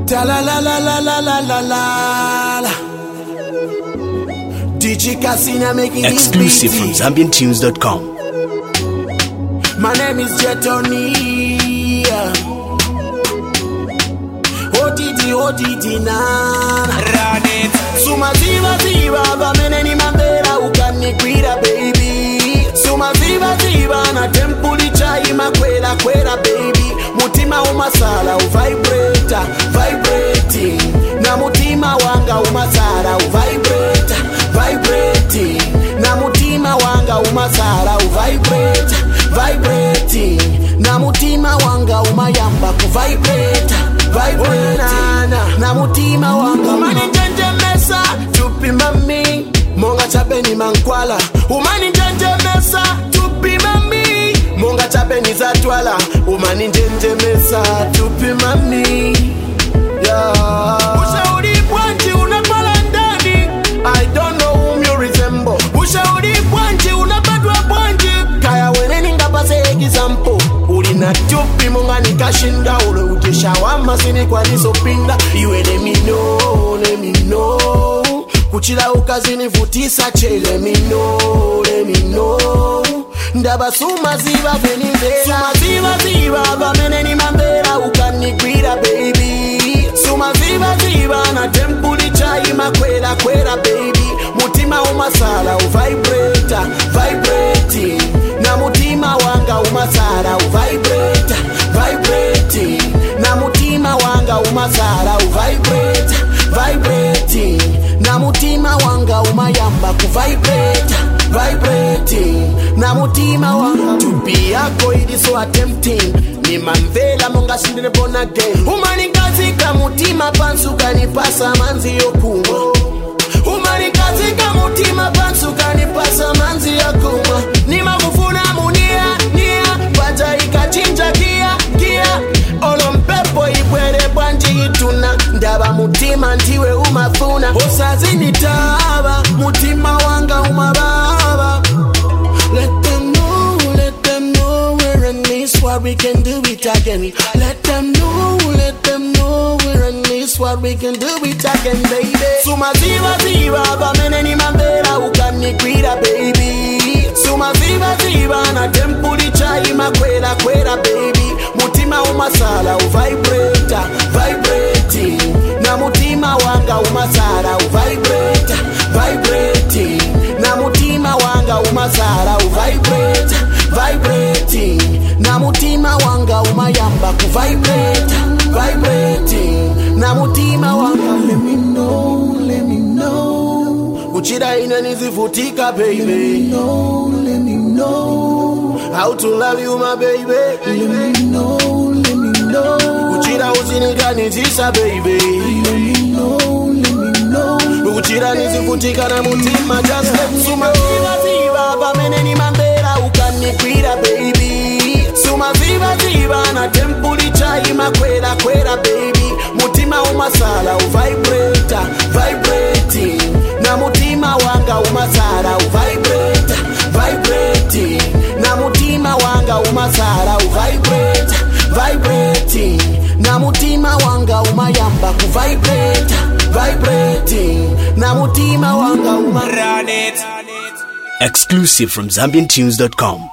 Ta la la la la la la la la. DJ Casina making exclusive from ZambianTunes.com. My name is Jetoni. OTT na run it. Suma ziva ziva bameneni mambera ukanikwira baby. Suma ziva ziva na tempuli chai makwela kwela baby. Mutima umasala uvibrata vibrating. Na mutima wanga umasala uvibrata vibrating. Na mutima wanga umasala uvibrata vibrating. Na mutima wanga umayamba kuvibrata vibrating. Na mutima wanga umani njanje mesa tupi mami. Monga chapeni mankwala umani njanje mesa tupi mami. Monga chapeni zatwala umani njanje mesa tupi mami. Yeah. Ushauri bwanji unakwala ndani. I don't know whom you resemble. Ushauri bwanji unapatwa bwanji. Kaya weneni ngapase example. Ulina tupi monga nikashinda. Ule utisha wama sini kwa nisopinda. Iwe let me know, let me know. Kuchila ukazini futisa che let me know, let me know. Ndaba suma ziva venizela. Suma ziva ziva vameneni mambera ukanikwira baby. Suma ziva ziva na tempuli chai makwela kwela baby. Mutima umasala uvibrata vibrating. Na mutima wanga umasala uvibrata vibrating. Na mutima wanga umasala uvibrata vibrating. Na mutima wanga umayamba kuvibrata vibrating. Na mutima wanga tupi yako ili so tempting. Ni mamvela monga sindine born again. Umani kazika mutima pansuka nipasa manzi yokuma. Umani kazika mutima pansuka nipasa manzi yokuma. Ni magufuna munia nia bata ikachinja kia kia. Olo mpepo ibwere bwanji ituna. Ndaba mutima ntiwe umafuna. Osazini taba mutima wanga umababa. Let them know we're in this what we can do it again. Let them know we're in this what we can do it again baby. Suma ziva ziva bameneni mambera ukanikwira baby. Suma ziva ziva na tempuli chai makwela kwela baby. Mutima umasala uvibrata vibrating. Na mutima wanga umasala uvibrata vibrating. Na mutima wanga umasala uvibrata vibrating. Na mutima wanga umayamba kuvibrata vibrating. Na mutima wanga let me know. Uchida ina nizifutika baby. Let me know how to love you my baby. Let me know. Uchida uzinika nizisa baby. Let me know. Uchida nizifutika na mutima just let me suma ziva ziva bameneni mambera ukanikwira baby. Suma ziva ziva na tempuli chai makwela kwela baby. Mutima umasala uvibrata vibrating. Na mutima wanga umasala uvibrata vibrating. Na mutima wanga umasala uvibrata vibrating. Na mutima wanga umayamba kuvibrata vibrating. Na mutima wanga run it. Exclusive from ZambianTunes.com.